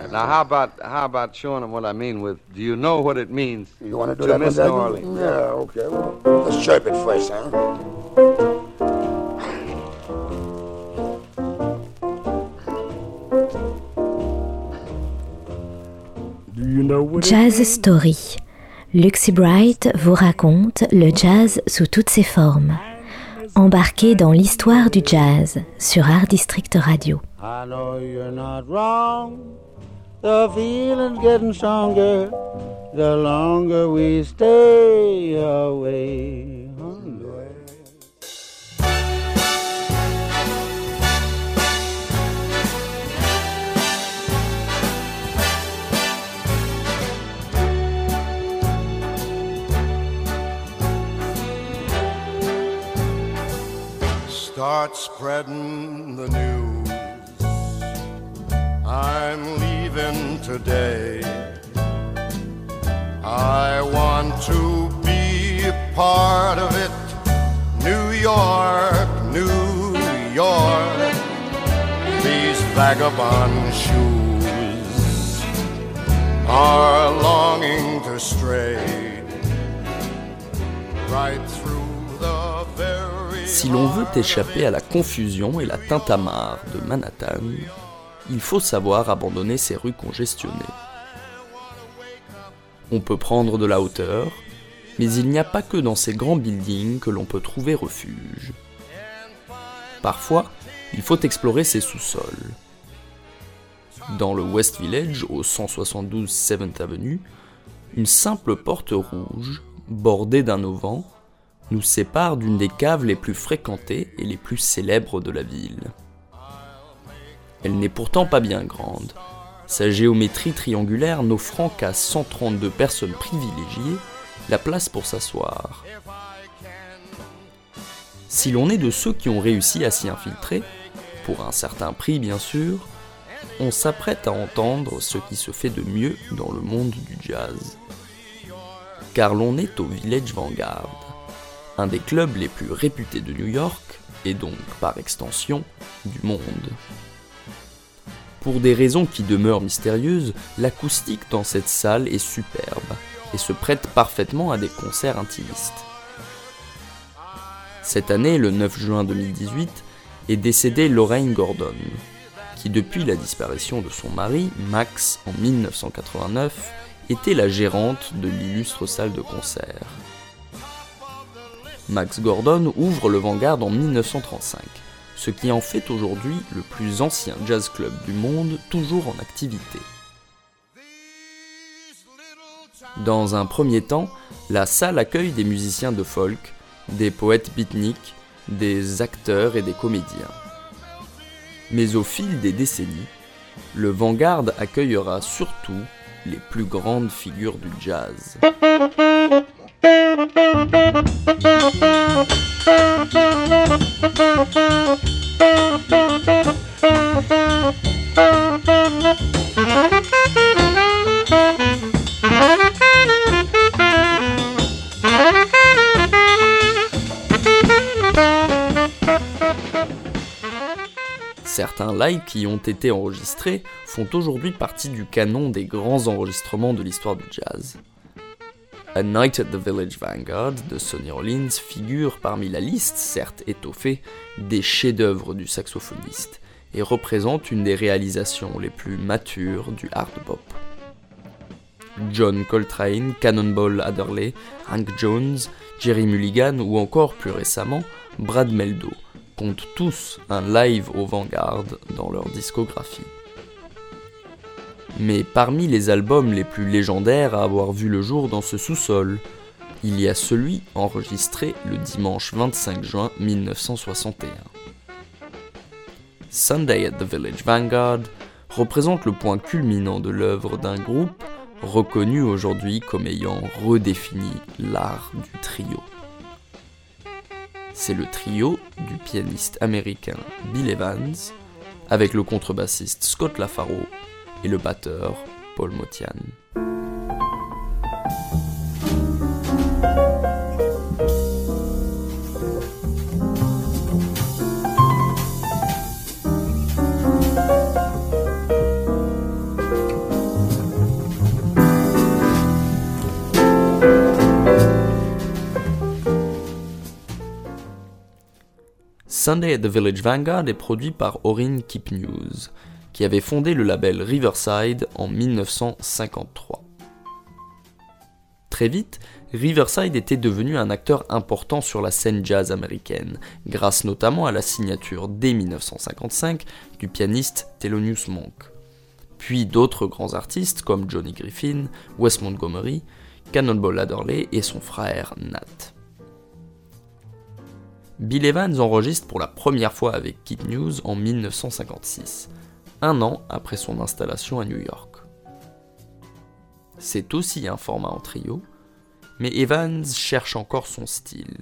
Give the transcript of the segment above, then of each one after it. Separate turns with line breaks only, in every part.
Now, how about showing them what I mean with, do you know what it means
You want to do
to
that
miss
one,
New
Daggy?
Orleans?
Yeah, okay. Well, let's chirp it first, huh?
Jazz Story. Luxie Bright vous raconte le jazz sous toutes ses formes. Embarquez dans l'histoire du jazz sur Art District Radio.
I know you're not wrong. The feeling's getting stronger the longer we stay away.
Start spreading the news. I'm leaving today. I want to be a part of it. New York, New York. These vagabond shoes are longing to stray right through the very.
Si l'on veut échapper à la confusion et la tintamarre de Manhattan, il faut savoir abandonner ces rues congestionnées. On peut prendre de la hauteur, mais il n'y a pas que dans ces grands buildings que l'on peut trouver refuge. Parfois, il faut explorer ses sous-sols. Dans le West Village, au 172 7th Avenue, une simple porte rouge, bordée d'un auvent, nous sépare d'une des caves les plus fréquentées et les plus célèbres de la ville. Elle n'est pourtant pas bien grande, sa géométrie triangulaire n'offrant qu'à 132 personnes privilégiées la place pour s'asseoir. Si l'on est de ceux qui ont réussi à s'y infiltrer, pour un certain prix bien sûr, on s'apprête à entendre ce qui se fait de mieux dans le monde du jazz. Car l'on est au Village Vanguard, un des clubs les plus réputés de New York, et donc par extension du monde. Pour des raisons qui demeurent mystérieuses, l'acoustique dans cette salle est superbe, et se prête parfaitement à des concerts intimistes. Cette année, le 9 juin 2018, est décédée Lorraine Gordon, qui depuis la disparition de son mari, Max, en 1989, était la gérante de l'illustre salle de concert. Max Gordon ouvre le Vanguard en 1935, ce qui en fait aujourd'hui le plus ancien jazz club du monde toujours en activité. Dans un premier temps, la salle accueille des musiciens de folk, des poètes beatniks, des acteurs et des comédiens. Mais au fil des décennies, le Vanguard accueillera surtout les plus grandes figures du jazz. Certains lives qui ont été enregistrés font aujourd'hui partie du canon des grands enregistrements de l'histoire du jazz. A Night at the Village Vanguard de Sonny Rollins figure parmi la liste, certes étoffée, des chefs-d'œuvre du saxophoniste et représente une des réalisations les plus matures du hard bop. John Coltrane, Cannonball Adderley, Hank Jones, Jerry Mulligan ou encore plus récemment Brad Mehldau comptent tous un live au Vanguard dans leur discographie. Mais parmi les albums les plus légendaires à avoir vu le jour dans ce sous-sol, il y a celui enregistré le dimanche 25 juin 1961. Sunday at the Village Vanguard représente le point culminant de l'œuvre d'un groupe reconnu aujourd'hui comme ayant redéfini l'art du trio. C'est le trio du pianiste américain Bill Evans, avec le contrebassiste Scott LaFaro et le batteur Paul Motian. Sunday at the Village Vanguard est produit par Orrin Kipnews, qui avait fondé le label Riverside en 1953. Très vite, Riverside était devenu un acteur important sur la scène jazz américaine, grâce notamment à la signature dès 1955 du pianiste Thelonious Monk, puis d'autres grands artistes comme Johnny Griffin, Wes Montgomery, Cannonball Adderley et son frère Nat. Bill Evans enregistre pour la première fois avec Kipnews en 1956, un an après son installation à New York. C'est aussi un format en trio, mais Evans cherche encore son style.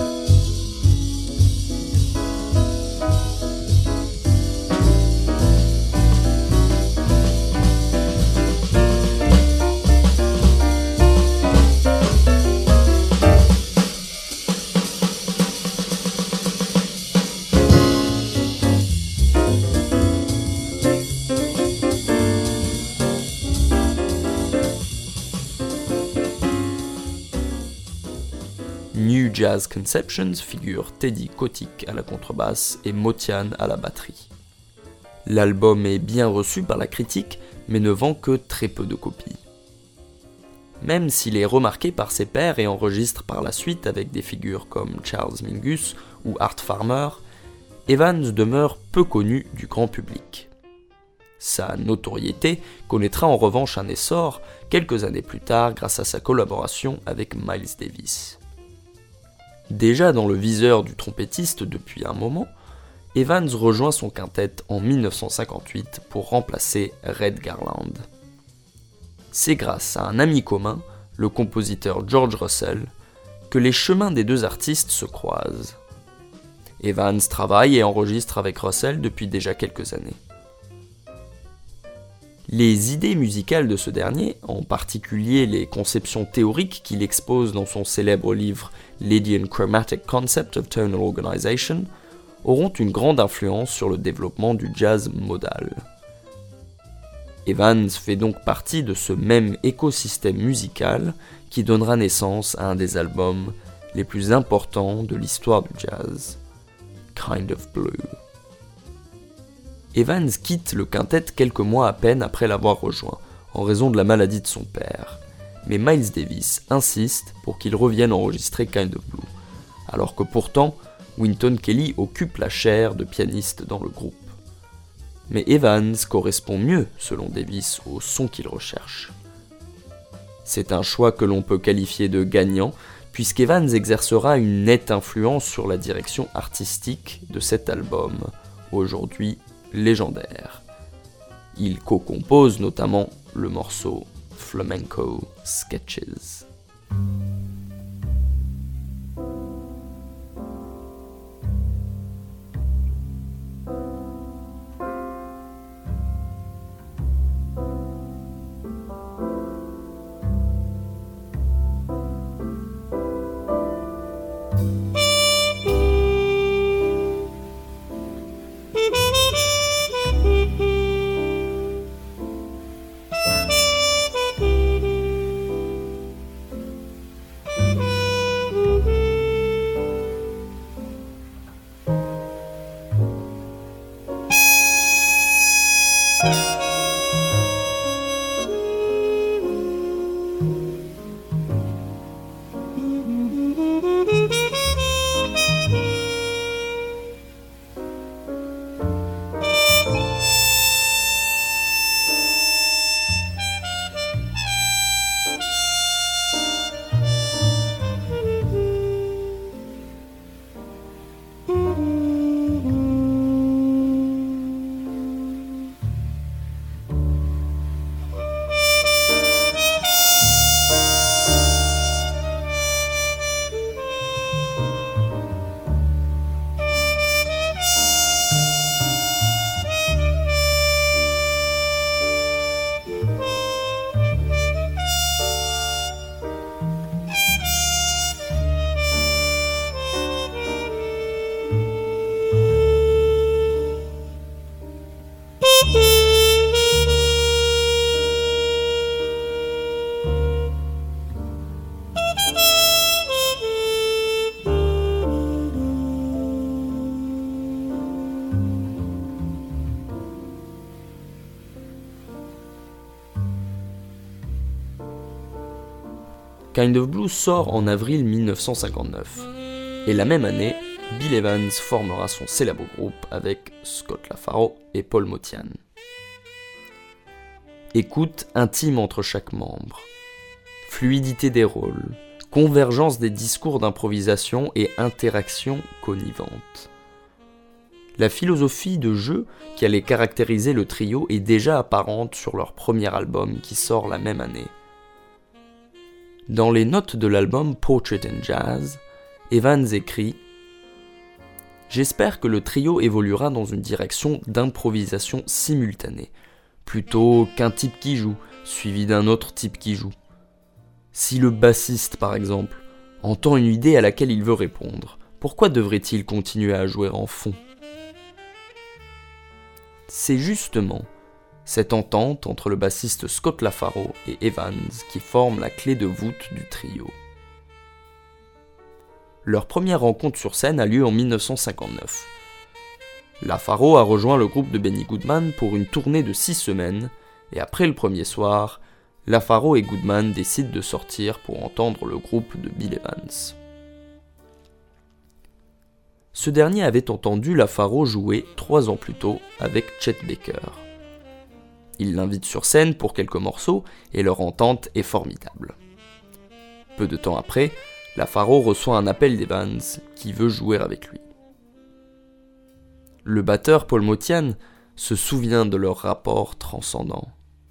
New Jazz Conceptions figure Teddy Kotick à la contrebasse et Motian à la batterie. L'album est bien reçu par la critique, mais ne vend que très peu de copies. Même s'il est remarqué par ses pairs et enregistre par la suite avec des figures comme Charles Mingus ou Art Farmer, Evans demeure peu connu du grand public. Sa notoriété connaîtra en revanche un essor quelques années plus tard grâce à sa collaboration avec Miles Davis. Déjà dans le viseur du trompettiste depuis un moment, Evans rejoint son quintet en 1958 pour remplacer Red Garland. C'est grâce à un ami commun, le compositeur George Russell, que les chemins des deux artistes se croisent. Evans travaille et enregistre avec Russell depuis déjà quelques années. Les idées musicales de ce dernier, en particulier les conceptions théoriques qu'il expose dans son célèbre livre Lydian Chromatic Concept of Tonal Organization, auront une grande influence sur le développement du jazz modal. Evans fait donc partie de ce même écosystème musical qui donnera naissance à un des albums les plus importants de l'histoire du jazz, Kind of Blue. Evans quitte le quintet quelques mois à peine après l'avoir rejoint, en raison de la maladie de son père, mais Miles Davis insiste pour qu'il revienne enregistrer Kind of Blue, alors que pourtant, Wynton Kelly occupe la chaire de pianiste dans le groupe. Mais Evans correspond mieux, selon Davis, au son qu'il recherche. C'est un choix que l'on peut qualifier de gagnant, puisqu'Evans exercera une nette influence sur la direction artistique de cet album, aujourd'hui légendaire. Il co-compose notamment le morceau Flamenco Sketches. Kind of Blue sort en avril 1959, et la même année, Bill Evans formera son célèbre groupe avec Scott LaFaro et Paul Motian. Écoute intime entre chaque membre, fluidité des rôles, convergence des discours d'improvisation et interaction connivante. La philosophie de jeu qui allait caractériser le trio est déjà apparente sur leur premier album qui sort la même année. Dans les notes de l'album Portrait in Jazz, Evans écrit « J'espère que le trio évoluera dans une direction d'improvisation simultanée, plutôt qu'un type qui joue, suivi d'un autre type qui joue. Si le bassiste, par exemple, entend une idée à laquelle il veut répondre, pourquoi devrait-il continuer à jouer en fond ? C'est justement cette entente entre le bassiste Scott LaFaro et Evans qui forme la clé de voûte du trio. Leur première rencontre sur scène a lieu en 1959. LaFaro a rejoint le groupe de Benny Goodman pour une tournée de 6 semaines, et après le premier soir, LaFaro et Goodman décident de sortir pour entendre le groupe de Bill Evans. Ce dernier avait entendu LaFaro jouer 3 ans plus tôt avec Chet Baker. Il l'invite sur scène pour quelques morceaux et leur entente est formidable. Peu de temps après, LaFaro reçoit un appel d'Evans qui veut jouer avec lui. Le batteur Paul Motian se souvient de leur rapport transcendant.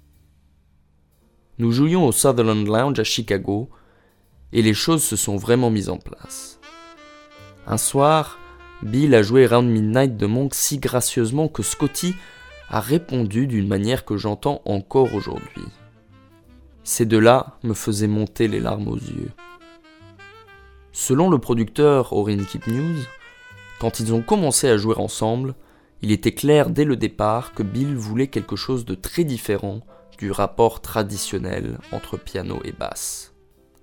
Nous jouions au Sutherland Lounge à Chicago et les choses se sont vraiment mises en place. Un soir, Bill a joué Round Midnight de Monk si gracieusement que Scotty a répondu d'une manière que j'entends encore aujourd'hui. Ces deux-là me faisaient monter les larmes aux yeux. Selon le producteur Orrin Kipnews, quand ils ont commencé à jouer ensemble, il était clair dès le départ que Bill voulait quelque chose de très différent du rapport traditionnel entre piano et basse.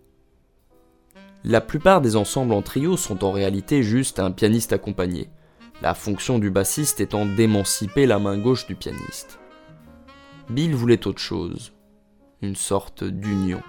La plupart des ensembles en trio sont en réalité juste un pianiste accompagné, la fonction du bassiste étant d'émanciper la main gauche du pianiste. Bill voulait autre chose, une sorte d'union.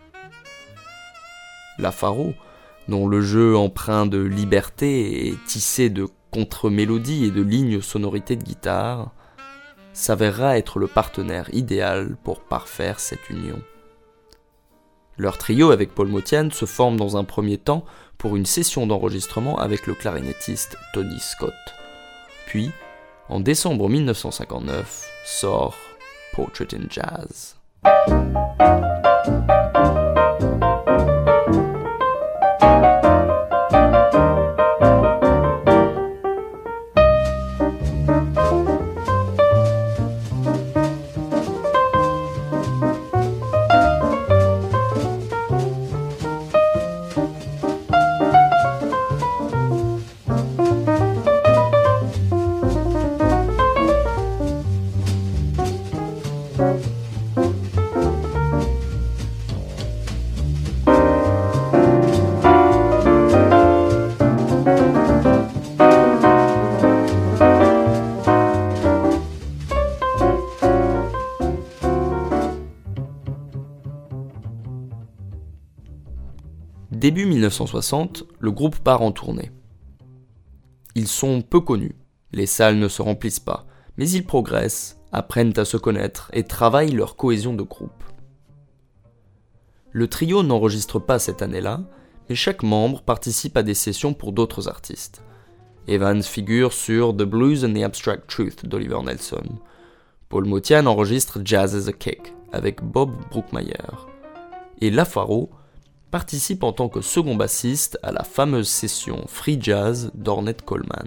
LaFaro, dont le jeu empreint de liberté et tissé de contre-mélodies et de lignes sonorités de guitare, s'avérera être le partenaire idéal pour parfaire cette union. Leur trio avec Paul Motian se forme dans un premier temps pour une session d'enregistrement avec le clarinettiste Tony Scott. Puis, en décembre 1959, sort Portrait in Jazz. Début 1960, le groupe part en tournée. Ils sont peu connus, les salles ne se remplissent pas, mais ils progressent, apprennent à se connaître et travaillent leur cohésion de groupe. Le trio n'enregistre pas cette année-là, mais chaque membre participe à des sessions pour d'autres artistes. Evans figure sur The Blues and the Abstract Truth d'Oliver Nelson. Paul Motian enregistre Jazz as a Kick avec Bob Brookmeyer. Et LaFaro participe en tant que second bassiste à la fameuse session Free Jazz d'Ornette Coleman.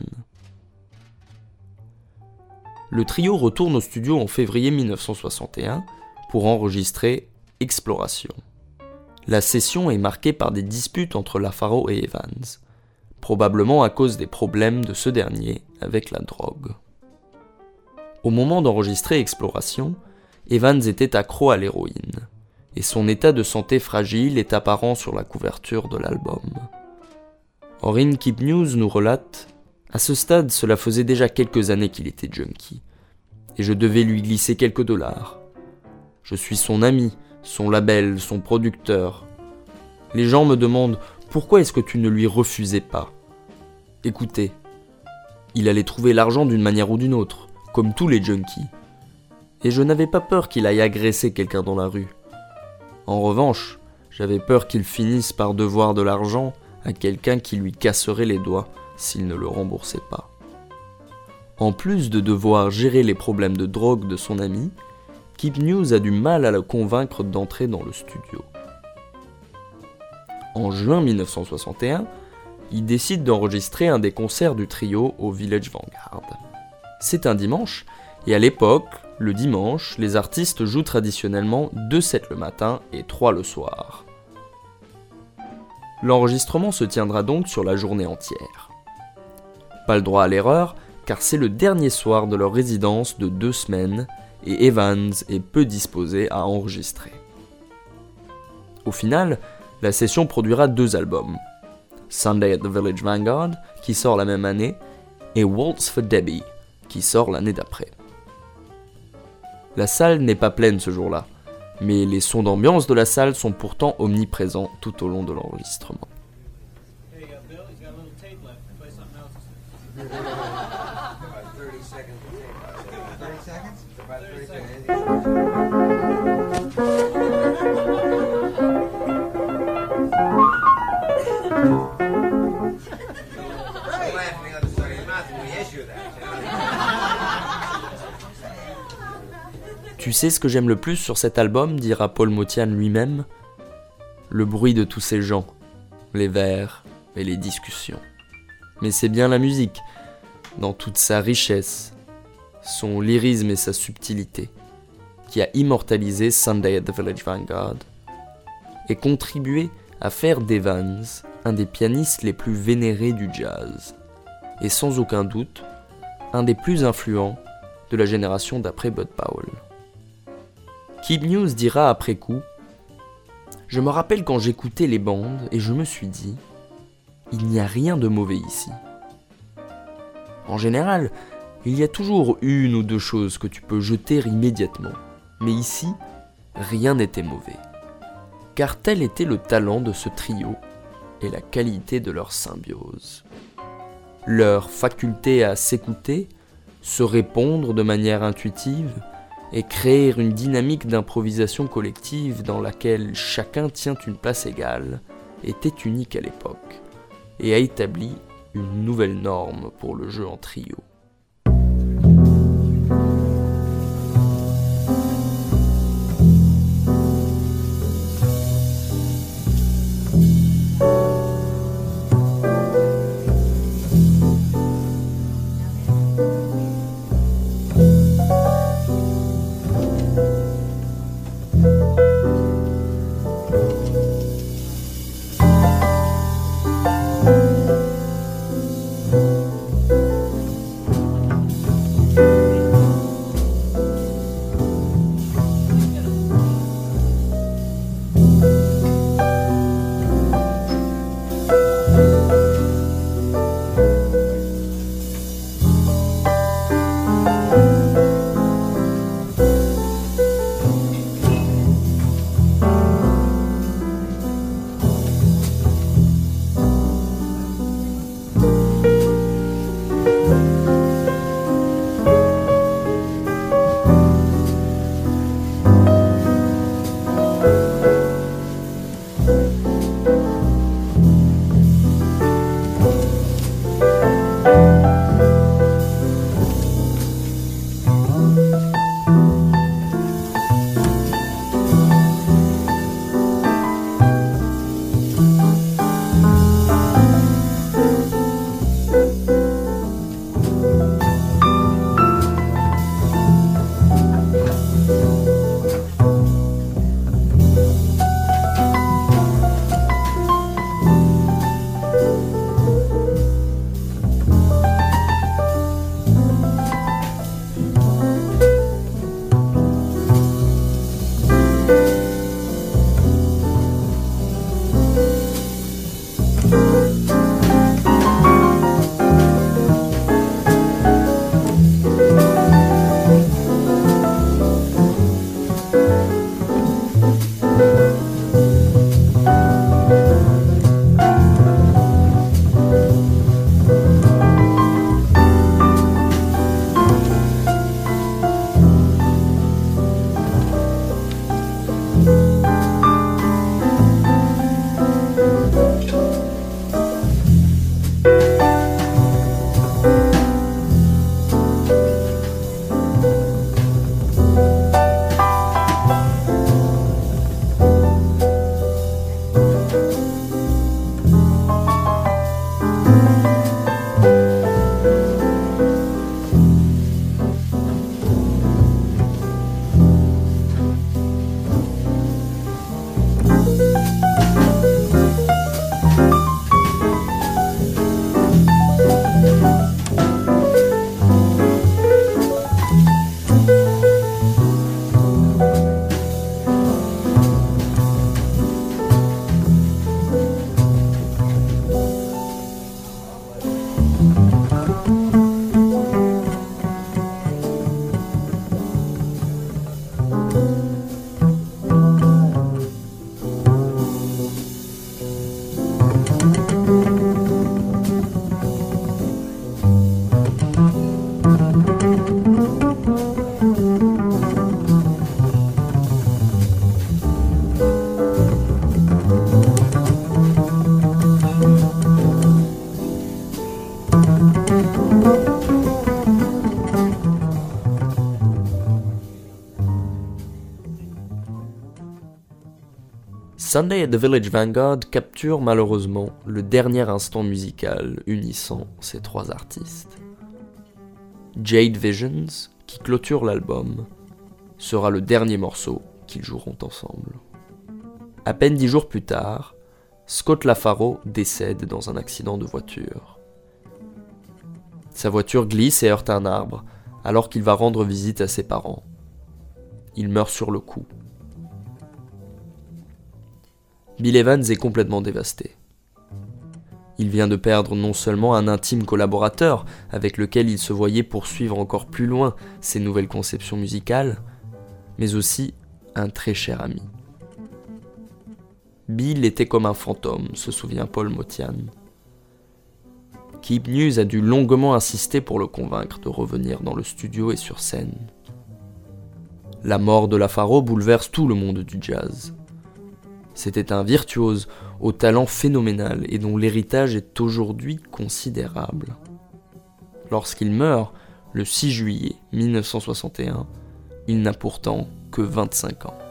Le trio retourne au studio en février 1961 pour enregistrer Exploration. La session est marquée par des disputes entre LaFaro et Evans, probablement à cause des problèmes de ce dernier avec la drogue. Au moment d'enregistrer Exploration, Evans était accro à l'héroïne, et son état de santé fragile est apparent sur la couverture de l'album. Orrin Kipnews nous relate « À ce stade, cela faisait déjà quelques années qu'il était junkie, et je devais lui glisser quelques $. Je suis son ami, son label, son producteur. Les gens me demandent pourquoi est-ce que tu ne lui refusais pas. Écoutez, il allait trouver l'argent d'une manière ou d'une autre, comme tous les junkies. Et je n'avais pas peur qu'il aille agresser quelqu'un dans la rue. En revanche, j'avais peur qu'il finisse par devoir de l'argent à quelqu'un qui lui casserait les doigts s'il ne le remboursait pas. En plus de devoir gérer les problèmes de drogue de son ami, Kip News a du mal à le convaincre d'entrer dans le studio. En juin 1961, il décide d'enregistrer un des concerts du trio au Village Vanguard. C'est un dimanche, et à l'époque, le dimanche, les artistes jouent traditionnellement 2 sets le matin et 3 le soir. L'enregistrement se tiendra donc sur la journée entière. Pas le droit à l'erreur, car c'est le dernier soir de leur résidence de 2 semaines, et Evans est peu disposé à enregistrer. Au final, la session produira 2 albums, Sunday at the Village Vanguard, qui sort la même année, et Waltz for Debbie, qui sort l'année d'après. La salle n'est pas pleine ce jour-là, mais les sons d'ambiance de la salle sont pourtant omniprésents tout au long de l'enregistrement. Tu sais ce que j'aime le plus sur cet album, dira Paul Motian lui-même ? Le bruit de tous ces gens, les vers et les discussions. Mais c'est bien la musique, dans toute sa richesse, son lyrisme et sa subtilité, qui a immortalisé Sunday at the Village Vanguard et contribué à faire d'Evans un des pianistes les plus vénérés du jazz, et sans aucun doute, un des plus influents de la génération d'après Bud Powell. Kip News dira après coup « Je me rappelle quand j'écoutais les bandes et je me suis dit « Il n'y a rien de mauvais ici. » En général, il y a toujours 1 ou 2 choses que tu peux jeter immédiatement, mais ici, rien n'était mauvais. Car tel était le talent de ce trio et la qualité de leur symbiose. Leur faculté à s'écouter, se répondre de manière intuitive, et créer une dynamique d'improvisation collective dans laquelle chacun tient une place égale, était unique à l'époque, et a établi une nouvelle norme pour le jeu en trio. Sunday at the Village Vanguard capture malheureusement le dernier instant musical unissant ces trois artistes. Jade Visions, qui clôture l'album, sera le dernier morceau qu'ils joueront ensemble. À peine 10 jours plus tard, Scott LaFaro décède dans un accident de voiture. Sa voiture glisse et heurte un arbre alors qu'il va rendre visite à ses parents. Il meurt sur le coup. Bill Evans est complètement dévasté. Il vient de perdre non seulement un intime collaborateur avec lequel il se voyait poursuivre encore plus loin ses nouvelles conceptions musicales, mais aussi un très cher ami. Bill était comme un fantôme, se souvient Paul Motian. Keep News a dû longuement insister pour le convaincre de revenir dans le studio et sur scène. La mort de LaFaro bouleverse tout le monde du jazz. C'était un virtuose au talent phénoménal et dont l'héritage est aujourd'hui considérable. Lorsqu'il meurt, le 6 juillet 1961, il n'a pourtant que 25 ans.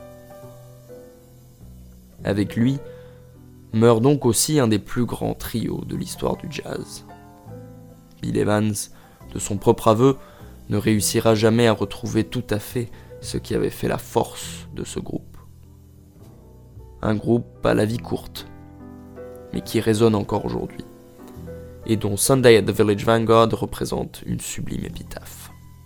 Avec lui, meurt donc aussi un des plus grands trios de l'histoire du jazz. Bill Evans, de son propre aveu, ne réussira jamais à retrouver tout à fait ce qui avait fait la force de ce groupe. Un groupe à la vie courte, mais qui résonne encore aujourd'hui, et dont Sunday at the Village Vanguard représente une sublime épitaphe.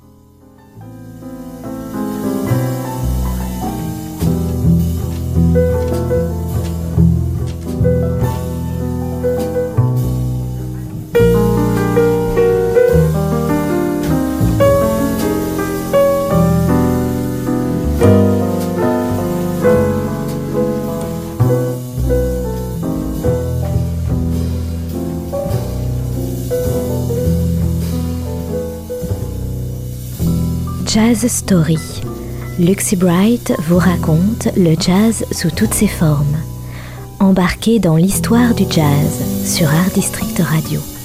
Jazz Story. Luxie Bright vous raconte le jazz sous toutes ses formes. Embarquez dans l'histoire du jazz sur Art District Radio.